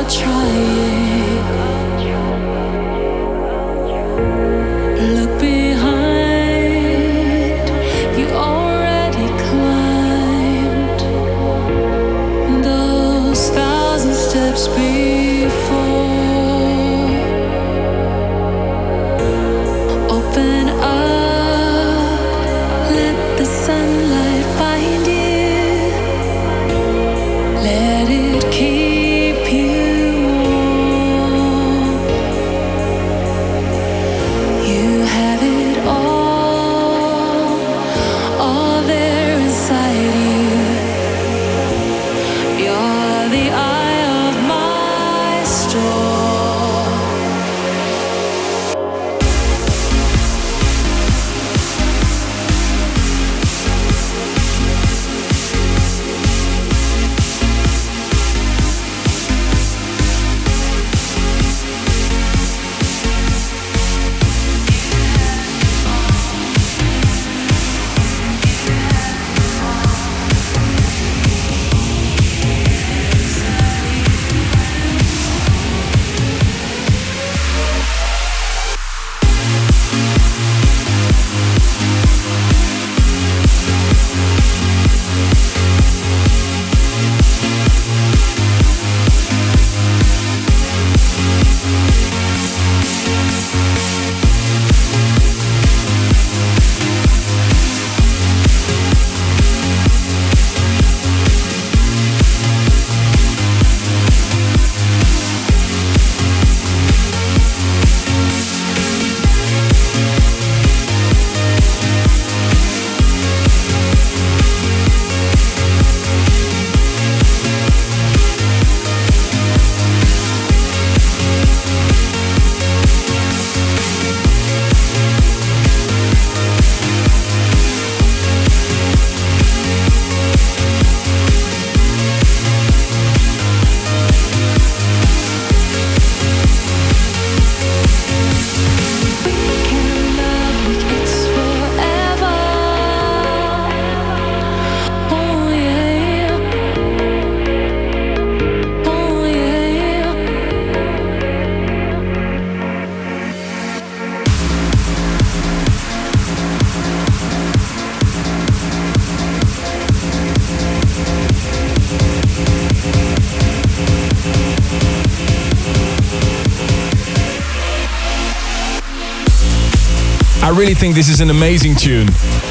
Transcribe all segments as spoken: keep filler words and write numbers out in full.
I really think this is an amazing tune.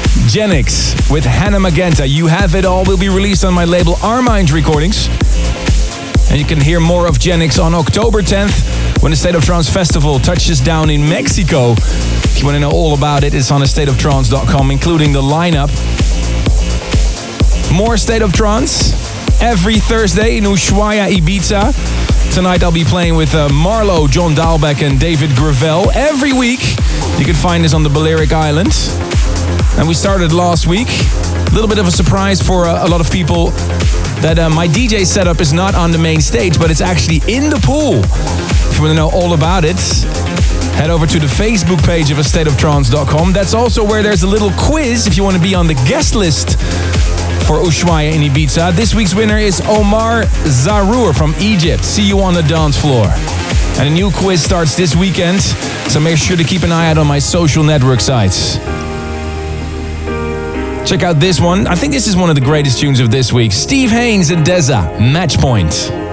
Genix with Hannah Magenta, You Have It All, will be released on my label Armind Recordings. And you can hear more of Genix on October tenth when the State of Trance Festival touches down in Mexico. If you want to know all about it, it's on a state of trance dot com, including the lineup. More State of Trance every Thursday in Ushuaia, Ibiza. Tonight I'll be playing with uh, Marlo, John Dahlbeck and David Gravel. Every week you can find us on the Balearic Islands. And we started last week. A little bit of a surprise for uh, a lot of people that uh, my D J setup is not on the main stage, but it's actually in the pool. If you want to know all about it, head over to the Facebook page of a state of trance dot com. That's also where there's a little quiz if you want to be on the guest list for Ushuaia in Ibiza. This week's winner is Omar Zarour from Egypt. See you on the dance floor. And a new quiz starts this weekend, so make sure to keep an eye out on my social network sites. Check out this one. I think this is one of the greatest tunes of this week. Steve Haynes and Deza, Match Point.